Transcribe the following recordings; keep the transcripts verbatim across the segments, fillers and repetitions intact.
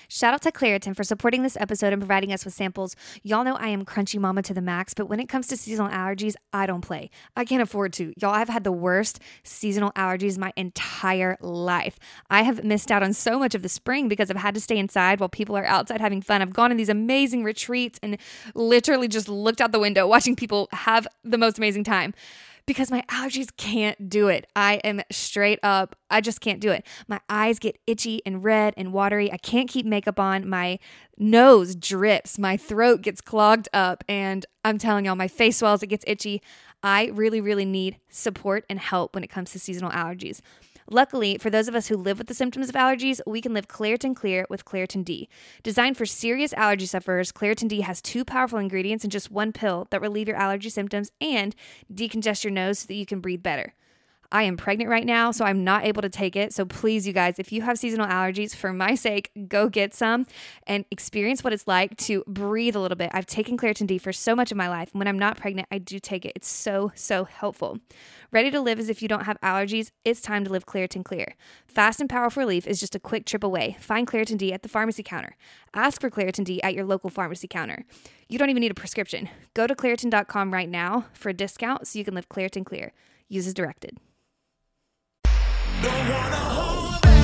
Shout out to Claritin for supporting this episode and providing us with samples. Y'all know I am crunchy mama to the max, but when it comes to seasonal allergies, I don't play. I can't afford to. Y'all, I've had the worst seasonal allergies my entire life. I have missed out on so much of the spring because I've had to stay inside while people are outside having fun. I've gone on these amazing retreats and literally just looked out the window watching people have the most amazing time. Because my allergies can't do it. I am straight up, I just can't do it. My eyes get itchy and red and watery. I can't keep makeup on. My nose drips. My throat gets clogged up. And I'm telling y'all, my face swells, it gets itchy. I really, really need support and help when it comes to seasonal allergies. Luckily, for those of us who live with the symptoms of allergies, we can live Claritin Clear with Claritin D. Designed for serious allergy sufferers, Claritin D has two powerful ingredients in just one pill that relieve your allergy symptoms and decongest your nose so that you can breathe better. I am pregnant right now, so I'm not able to take it. So please, you guys, if you have seasonal allergies, for my sake, go get some and experience what it's like to breathe a little bit. I've taken Claritin D for so much of my life. And when I'm not pregnant, I do take it. It's so, so helpful. Ready to live as if you don't have allergies? It's time to live Claritin Clear. Fast and powerful relief is just a quick trip away. Find Claritin D at the pharmacy counter. Ask for Claritin D at your local pharmacy counter. You don't even need a prescription. Go to Claritin dot com right now for a discount so you can live Claritin Clear. Use as directed. Don't wanna hold back.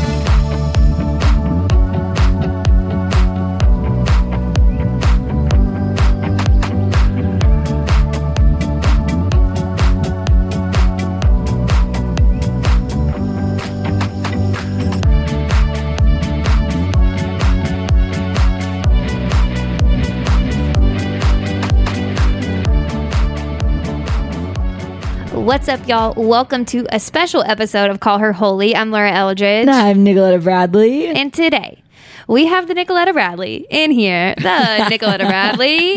What's up, y'all? Welcome to a special episode of Call Her Holy. I'm Laura Eldridge. And I'm Nicoletta Bradley. And today, we have the Nicoletta Bradley in here. The Nicoletta Bradley.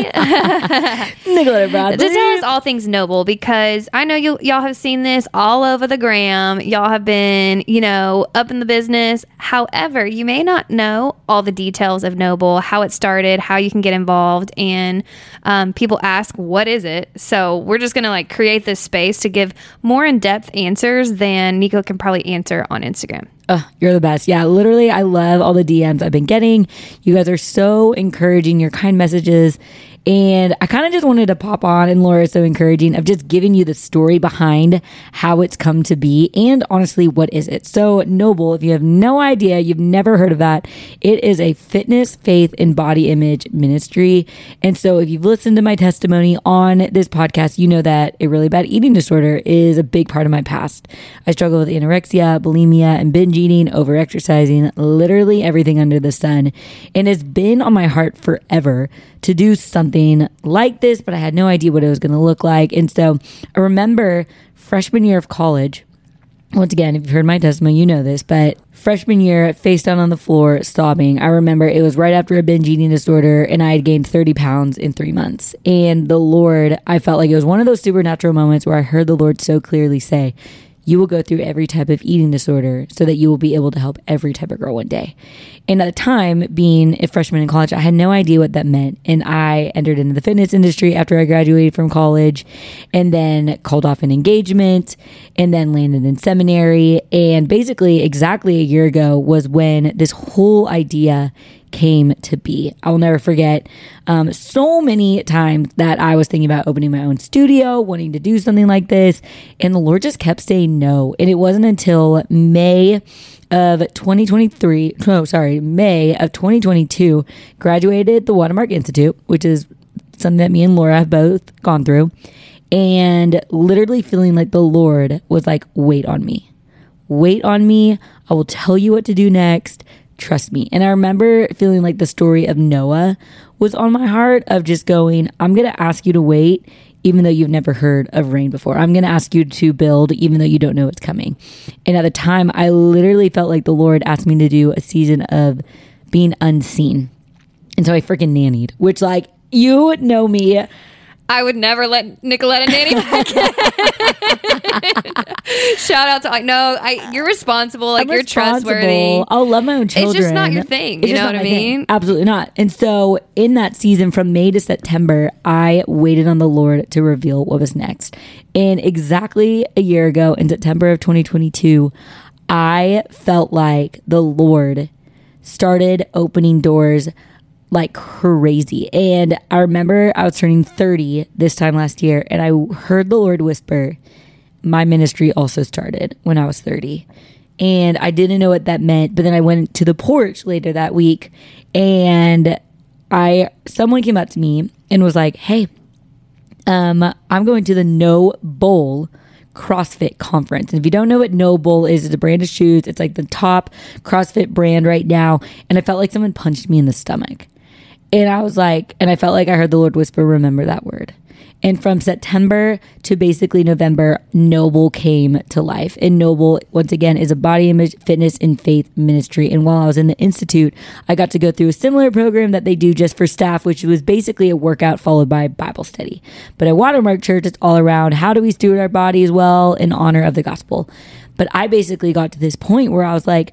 Nicoletta Bradley. To tell us all things Noble, because I know you, y'all have seen this all over the gram. Y'all have been, you know, up in the business. However, you may not know all the details of Noble, how it started, how you can get involved. And um, people ask, what is it? So we're just going to like create this space to give more in-depth answers than Nico can probably answer on Instagram. Oh, you're the best. Yeah, literally, I love all the D Ms I've been getting. You guys are so encouraging, your kind messages. And I kind of just wanted to pop on, and Laura is so encouraging, of just giving you the story behind how it's come to be. And honestly, what is it? So Noble, if you have no idea, you've never heard of that, it is a fitness, faith, and body image ministry. And so if you've listened to my testimony on this podcast, you know that a really bad eating disorder is a big part of my past. I struggle with anorexia, bulimia, and binge eating, over-exercising, literally everything under the sun. And it's been on my heart forever to do something like this, but I had no idea what it was going to look like. And so I remember freshman year of college, once again, if you've heard my testimony, you know this, but freshman year, face down on the floor, sobbing. I remember it was right after a binge eating disorder, and I had gained thirty pounds in three months. And the Lord, I felt like it was one of those supernatural moments where I heard the Lord so clearly say, you will go through every type of eating disorder so that you will be able to help every type of girl one day. And at the time, being a freshman in college, I had no idea what that meant. And I entered into the fitness industry after I graduated from college, and then called off an engagement, and then landed in seminary. And basically exactly a year ago was when this whole idea came to be. I will never forget um, so many times that I was thinking about opening my own studio, wanting to do something like this, and the Lord just kept saying no. And it wasn't until May of twenty twenty-three, no, sorry, May of twenty twenty-two, graduated the Watermark Institute, which is something that me and Laura have both gone through, and literally feeling like the Lord was like, wait on me. Wait on me. I will tell you what to do next. Trust me. And I remember feeling like the story of Noah was on my heart, of just going, I'm going to ask you to wait, even though you've never heard of rain before. I'm going to ask you to build, even though you don't know it's coming. And at the time, I literally felt like the Lord asked me to do a season of being unseen. And so I freaking nannied, which, like, you know me. I would never let Nicoletta nanny back in. Shout out to, like, no, I, you're responsible. Like, I'm you're responsible. trustworthy. I'll love my own children. It's just not your thing. It's You know just what I not my mean? thing. Absolutely not. And so in that season from May to September, I waited on the Lord to reveal what was next. And exactly a year ago, in September of twenty twenty-two, I felt like the Lord started opening doors like crazy. And I remember I was turning thirty this time last year, and I heard the Lord whisper, my ministry also started when I was thirty. And I didn't know what that meant, but then I went to the porch later that week, and I someone came up to me and was like, hey, um, I'm going to the No Bowl CrossFit conference. And if you don't know what No Bowl is, it's a brand of shoes. It's like the top CrossFit brand right now. And I felt like someone punched me in the stomach. And I was like, and I felt like I heard the Lord whisper, remember that word. And from September to basically November, Noble came to life. And Noble, once again, is a body image, fitness, and faith ministry. And while I was in the Institute, I got to go through a similar program that they do just for staff, which was basically a workout followed by Bible study. But at Watermark Church, it's all around how do we steward our bodies well in honor of the gospel. But I basically got to this point where I was like,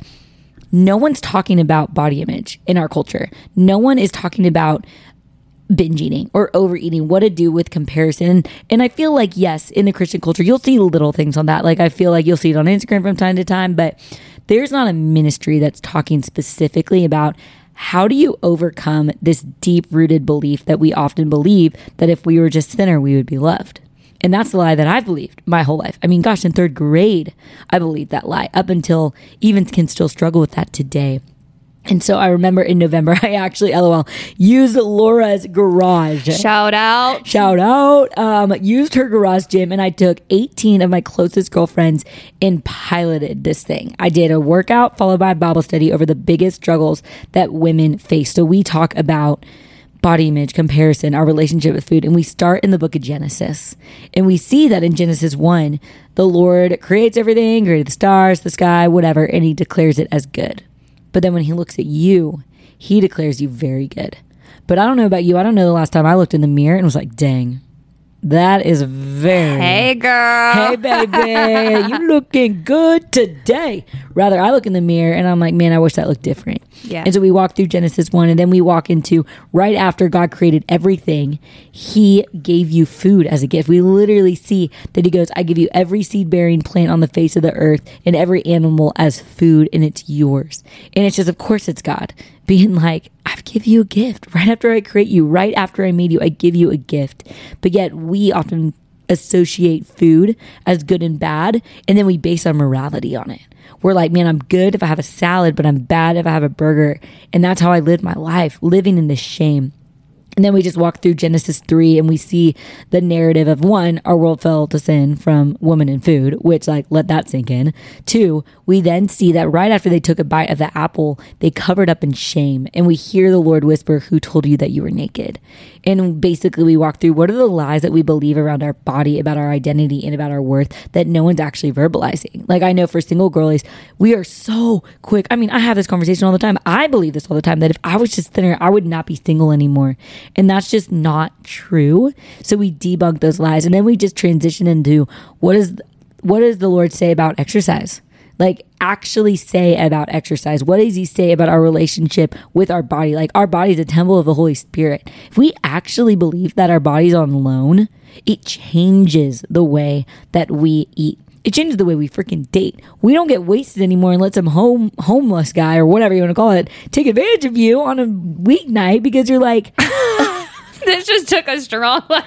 no one's talking about body image in our culture. No one is talking about binge eating or overeating, what to do with comparison. And I feel like, yes, in the Christian culture, you'll see little things on that. Like I feel like you'll see it on Instagram from time to time, but there's not a ministry that's talking specifically about how do you overcome this deep rooted belief that we often believe that if we were just thinner, we would be loved. And that's the lie that I've believed my whole life. I mean, gosh, in third grade, I believed that lie up until even can still struggle with that today. And so I remember in November, I actually, LOL, used Laura's garage. Shout out. Shout out. Um, used her garage gym, and I took eighteen of my closest girlfriends and piloted this thing. I did a workout followed by a Bible study over the biggest struggles that women face. So we talk about body image, comparison, our relationship with food. And we start in the book of Genesis. And we see that in Genesis one, the Lord creates everything, created the stars, the sky, whatever, and he declares it as good. But then when he looks at you, he declares you very good. But I don't know about you. I don't know the last time I looked in the mirror and was like, dang, that is very... Hey, girl. Hey, baby. You looking good today. Rather, I look in the mirror and I'm like, man, I wish that looked different. Yeah. And so we walk through Genesis one, and then we walk into right after God created everything, he gave you food as a gift. We literally see that he goes, I give you every seed-bearing plant on the face of the earth and every animal as food, and it's yours. And it's just, of course it's God being like, I've given you a gift. Right after I create you, right after I made you, I give you a gift. But yet we often associate food as good and bad, and then we base our morality on it. We're like, man, I'm good if I have a salad, but I'm bad if I have a burger. And that's how I lived my life, living in this shame. And then we just walk through Genesis three, and we see the narrative of, one, our world fell to sin from woman and food, which, like, let that sink in. Two, we then see that right after they took a bite of the apple, they covered up in shame. And we hear the Lord whisper, who told you that you were naked? And basically we walk through, what are the lies that we believe around our body, about our identity, and about our worth that no one's actually verbalizing? Like, I know for single girlies, we are so quick. I mean, I have this conversation all the time. I believe this all the time, that if I was just thinner, I would not be single anymore. And that's just not true. So we debunk those lies. And then we just transition into, what is what does the Lord say about exercise? Like, actually say about exercise. What does he say about our relationship with our body? Like, our body is a temple of the Holy Spirit. If we actually believe that our body's on loan, it changes the way that we eat. It changes the way we freaking date. We don't get wasted anymore and let some home homeless guy, or whatever you want to call it, take advantage of you on a weeknight because you're like... This just took a strong left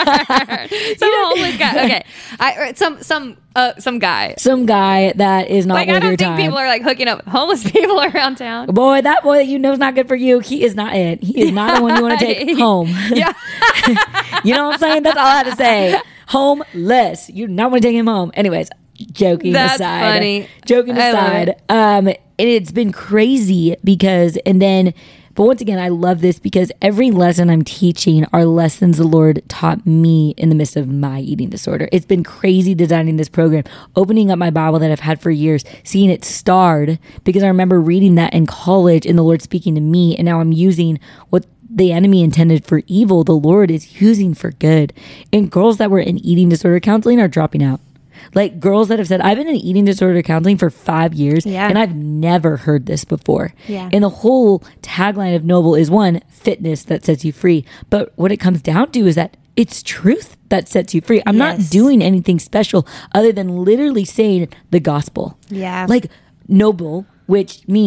turn. Some homeless guy. Okay, I some some uh some guy. Some guy that is not like. worth I don't your think time. people are like hooking up with homeless people around town. Boy, that boy that you know is not good for you. He is not it. He is not the one you want to take home. Yeah. You know what I'm saying? That's all I have to say. Homeless. You do not want to take him home. Anyways, joking That's aside. funny. Joking I love aside. it. Um, and it's been crazy because, and then. But once again, I love this because every lesson I'm teaching are lessons the Lord taught me in the midst of my eating disorder. It's been crazy designing this program, opening up my Bible that I've had for years, seeing it starred, because I remember reading that in college and the Lord speaking to me. And now I'm using what the enemy intended for evil, the Lord is using for good. And girls that were in eating disorder counseling are dropping out. Like, girls that have said, I've been in eating disorder counseling for five years yeah. and I've never heard this before. Yeah. And the whole tagline of Noble is, one, fitness that sets you free. But what it comes down to is that it's truth that sets you free. I'm Yes. not doing anything special other than literally saying the gospel. Yeah. Like, Noble, which means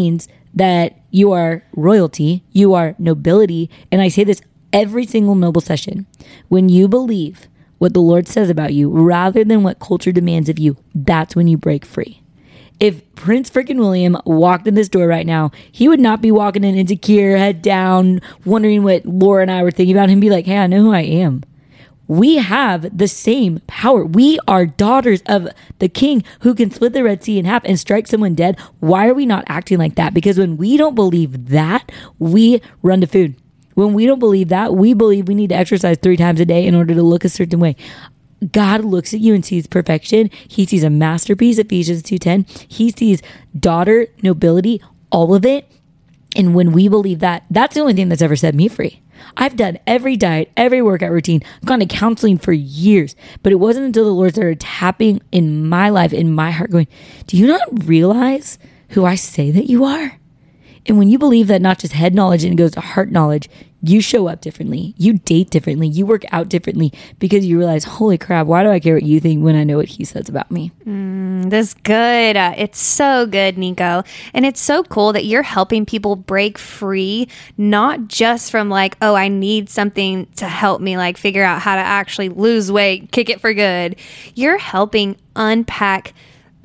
that you are royalty, you are nobility. And I say this every single Noble session. When you believe what the Lord says about you rather than what culture demands of you, that's when you break free. If Prince freaking William walked in this door right now, he would not be walking in insecure, head down, wondering what Laura and I were thinking about him, be like, hey, I know who I am. We have the same power. We are daughters of the King who can split the Red Sea in half and strike someone dead. Why are we not acting like that? Because when we don't believe that, we run to food. When we don't believe that, we believe we need to exercise three times a day in order to look a certain way. God looks at you and sees perfection. He sees a masterpiece, Ephesians two ten. He sees daughter, nobility, all of it. And when we believe that, that's the only thing that's ever set me free. I've done every diet, every workout routine, I've gone to counseling for years, but it wasn't until the Lord started tapping in my life, in my heart, going, do you not realize who I say that you are? And when you believe that not just head knowledge and it goes to heart knowledge, you show up differently, you date differently, you work out differently because you realize, holy crap, why do I care what you think when I know what he says about me? Mm, that's good. Uh, it's so good, Nico. And it's so cool that you're helping people break free, not just from like, oh, I need something to help me like figure out how to actually lose weight, kick it for good. You're helping unpack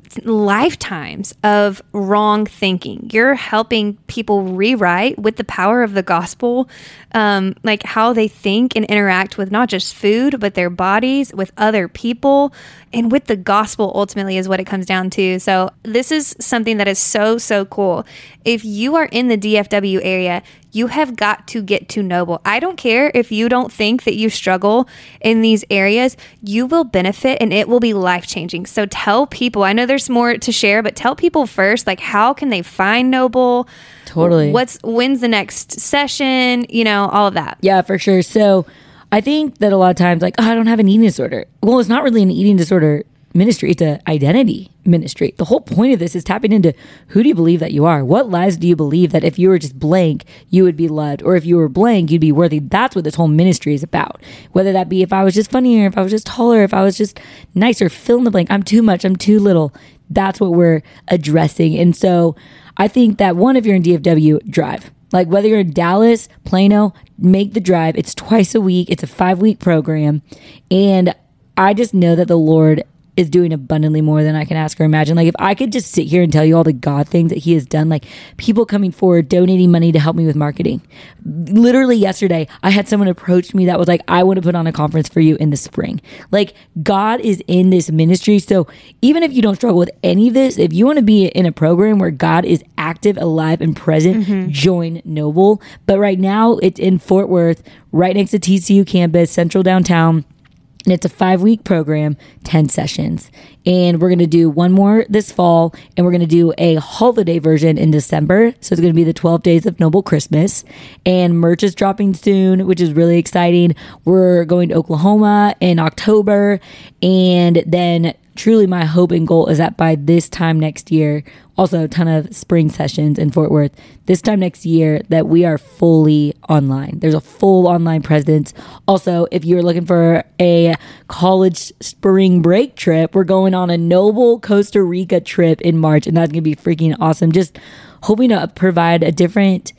lifetimes of wrong thinking. You're helping people rewrite with the power of the gospel, um, like how they think and interact with not just food, but their bodies, with other people, and with the gospel ultimately is what it comes down to. So this is something that is so, so cool. If you are in the D F W area, you have got to get to Noble. I don't care if you don't think that you struggle in these areas, you will benefit and it will be life-changing. So tell people, I know there's more to share, but tell people first, like how can they find Noble? Totally. What's, when's the next session? You know, all of that. Yeah, for sure. So I think that a lot of times like, oh, I don't have an eating disorder. Well, it's not really an eating disorder ministry. It's an identity ministry. The whole point of this is tapping into who do you believe that you are? What lies do you believe that if you were just blank, you would be loved? Or if you were blank, you'd be worthy? That's what this whole ministry is about. Whether that be if I was just funnier, if I was just taller, if I was just nicer, fill in the blank. I'm too much. I'm too little. That's what we're addressing. And so I think that one, if you're in D F W, drive. Like whether you're in Dallas, Plano, make the drive. It's twice a week. It's a five week program. And I just know that the Lord is doing abundantly more than I can ask or imagine. Like if I could just sit here and tell you all the God things that he has done, like people coming forward, donating money to help me with marketing. Literally yesterday, I had someone approach me that was like, I want to put on a conference for you in the spring. Like God is in this ministry. So even if you don't struggle with any of this, if you want to be in a program where God is active, alive, and present, mm-hmm. join Noble. But right now it's in Fort Worth, right next to T C U campus, central downtown. And it's a five week program, ten sessions. And we're going to do one more this fall. And we're going to do a holiday version in December. So it's going to be the twelve days of Noble Christmas. And merch is dropping soon, which is really exciting. We're going to Oklahoma in October. And then truly my hope and goal is that by this time next year, also a ton of spring sessions in Fort Worth, this time next year that we are fully online. There's a full online presence. Also, if you're looking for a college spring break trip, we're going on a Noble Costa Rica trip in March, and that's going to be freaking awesome. Just hoping to provide a different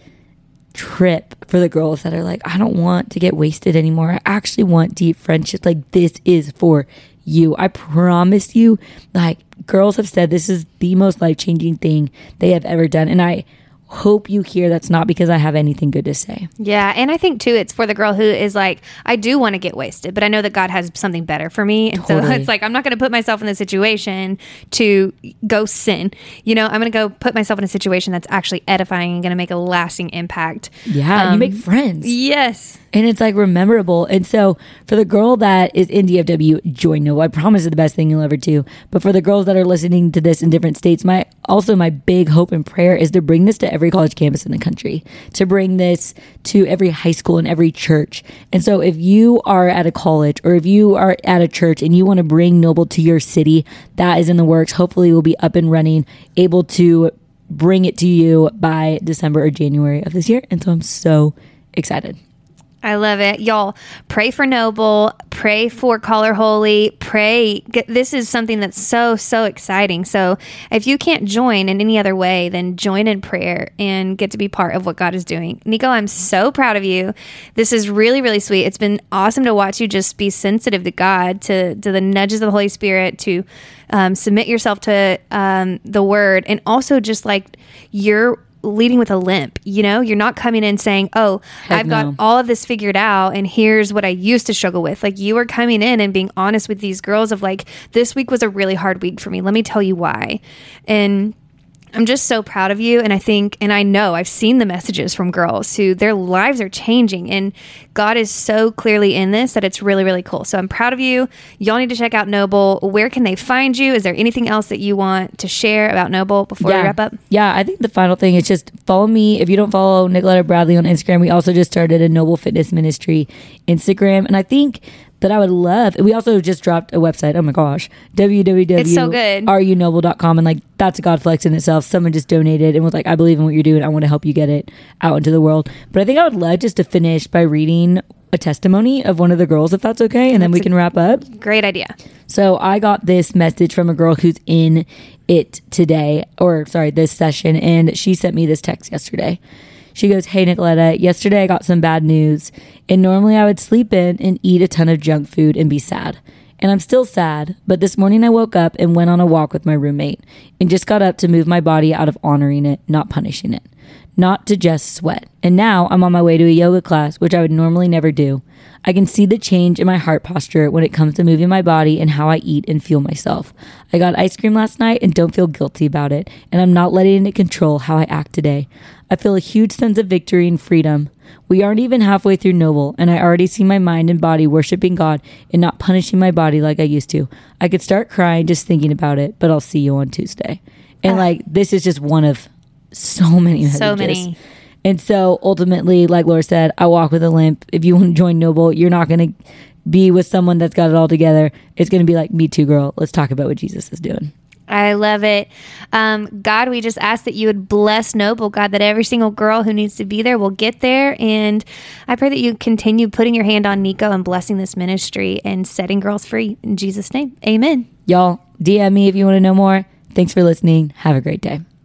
trip for the girls that are like, I don't want to get wasted anymore. I actually want deep friendships. Like this is for you. I promise you, like girls have said this is the most life-changing thing they have ever done. And I hope you hear that's not because I have anything good to say. Yeah. And I think too, it's for the girl who is like, I do want to get wasted, but I know that God has something better for me. And totally. So it's like, I'm not going to put myself in the situation to go sin. You know, I'm going to go put myself in a situation that's actually edifying and going to make a lasting impact. Yeah. Um, you make friends. Yes. And it's like rememberable. And so for the girl that is in D F W, join Noble. I promise it's the best thing you'll ever do. But for the girls that are listening to this in different states, my also my big hope and prayer is to bring this to every college campus in the country, to bring this to every high school and every church. And so if you are at a college or if you are at a church and you want to bring Noble to your city, that is in the works. Hopefully we'll be up and running, able to bring it to you by December or January of this year. And so I'm so excited. I love it. Y'all, pray for Noble, pray for Call Her Holy, pray. This is something that's so, so exciting. So if you can't join in any other way, then join in prayer and get to be part of what God is doing. Nico, I'm so proud of you. This is really, really sweet. It's been awesome to watch you just be sensitive to God, to, to the nudges of the Holy Spirit, to um, submit yourself to um, the Word, and also just like you're leading with a limp. You know, you're not coming in saying, oh, Heck I've no. got all of this figured out and here's what I used to struggle with. Like, you are coming in and being honest with these girls of like, this week was a really hard week for me. Let me tell you why. And I'm just so proud of you. And I think, and I know I've seen the messages from girls who their lives are changing, and God is so clearly in this that it's really, really cool. So I'm proud of you. Y'all need to check out Noble. Where can they find you? Is there anything else that you want to share about Noble before yeah. we wrap up? Yeah, I think the final thing is just follow me. If you don't follow Nicoletta Bradley on Instagram, we also just started a Noble Fitness Ministry Instagram. And I think that I would love, we also just dropped a website. Oh my gosh. w w w dot are you noble dot com. And like, that's a God flex in itself. Someone just donated and was like, I believe in what you're doing. I want to help you get it out into the world. But I think I would love just to finish by reading a testimony of one of the girls, if that's okay. And that's then we can wrap up. Great idea. So I got this message from a girl who's in it today, or sorry, this session. And she sent me this text yesterday. She goes, hey, Nicoletta, yesterday I got some bad news. And normally I would sleep in and eat a ton of junk food and be sad. And I'm still sad, but this morning I woke up and went on a walk with my roommate and just got up to move my body out of honoring it, not punishing it, not to just sweat. And now I'm on my way to a yoga class, which I would normally never do. I can see the change in my heart posture when it comes to moving my body and how I eat and feel myself. I got ice cream last night and don't feel guilty about it, and I'm not letting it control how I act today. I feel a huge sense of victory and freedom. We aren't even halfway through Noble, and I already see my mind and body worshiping God and not punishing my body like I used to. I could start crying just thinking about it, but I'll see you on Tuesday. And uh, like, this is just one of so many messages. So many. And so ultimately, like Laura said, I walk with a limp. If you want to join Noble, you're not going to be with someone that's got it all together. It's going to be like, me too, girl. Let's talk about what Jesus is doing. I love it. Um, God, we just ask that you would bless Noble, God, that every single girl who needs to be there will get there. And I pray that you continue putting your hand on Nico and blessing this ministry and setting girls free. In Jesus' name, amen. Y'all, D M me if you want to know more. Thanks for listening. Have a great day.